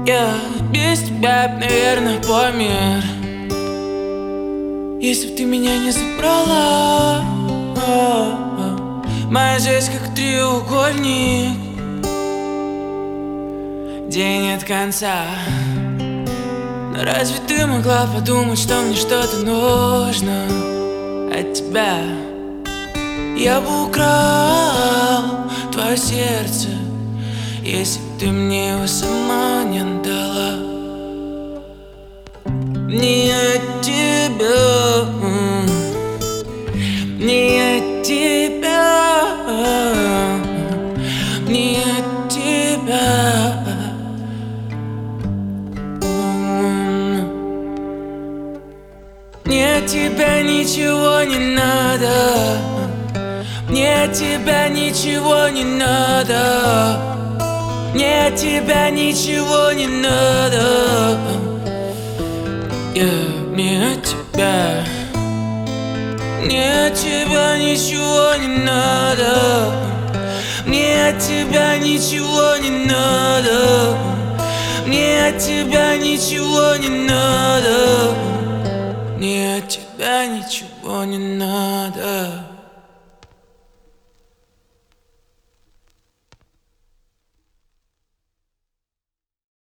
Я без тебя, наверное, помер. Если б ты меня не забрала, моя жизнь как треугольник, где нет конца. Но разве ты могла подумать, что мне что-то нужно от тебя? Я бы украл твое сердце, если б ты мне его сама не отдала. Не от тебя, не от тебя, не от тебя. Мне от тебя ничего не надо, мне от тебя ничего не надо, мне от тебя ничего не надо. Мне от тебя, мне от тебя ничего не надо, мне от тебя ничего не надо, мне от тебя ничего не надо, мне от тебя ничего не надо.